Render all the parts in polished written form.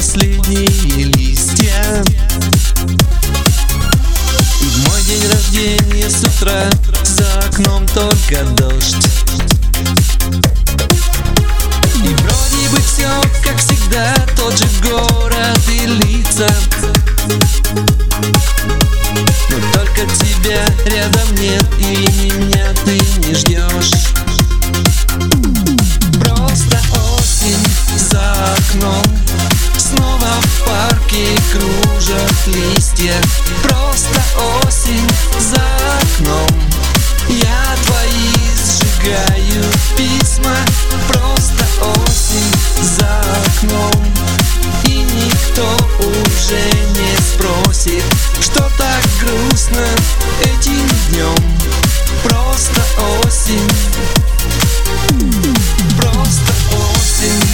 последние листья. И в мой день рождения с утра за окном только дождь. И вроде бы все как всегда, тот же город и лица, но только тебя рядом нет, и меня ты не ждешь. Просто осень за окном, снова в парке кружат листья. Просто осень за окном, я твои сжигаю письма. Просто осень за окном, и никто уже не спросит, что так грустно этим днем. Просто осень, просто осень.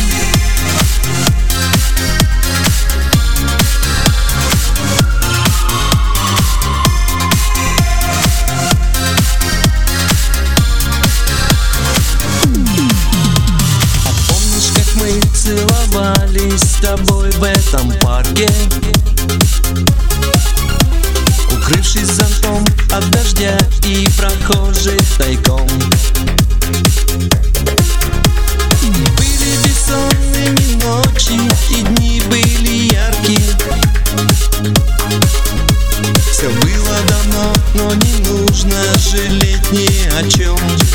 Целовались с тобой в этом парке, укрывшись зонтом от дождя и прохожих тайком. Были бессонными ночи, и дни были яркие. Все было давно, но не нужно жалеть ни о чем.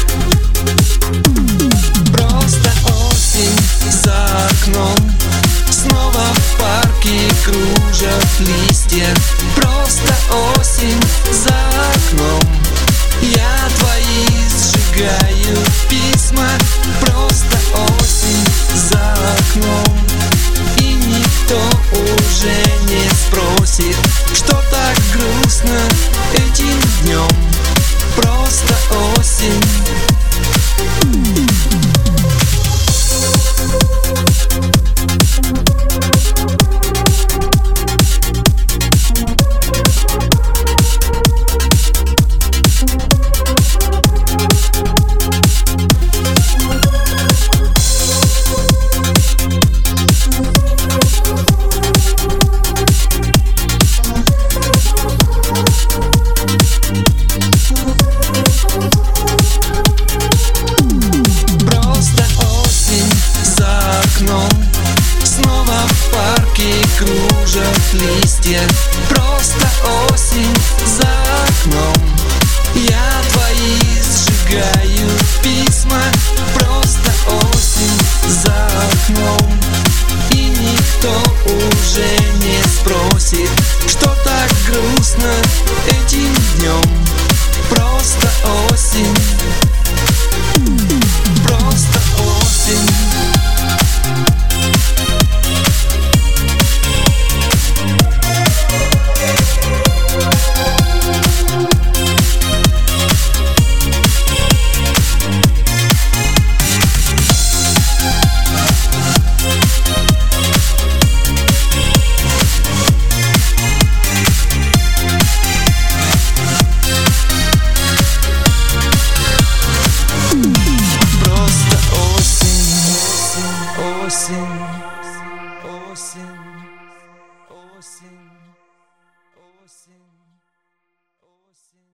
Просто осень за окном, снова в парке кружат листья. Просто осень за окном, я твои сжигаю письма. Просто осень за окном, и никто уже не спросит, что так грустно этим днем. Просто осень. Снова в парке кружат листья. Просто осень за окном, я твои сжигаю письма. Просто осень за окном, и никто уже не спросит, что так грустно этим днем. Просто осень, просто осень. Осень, осень.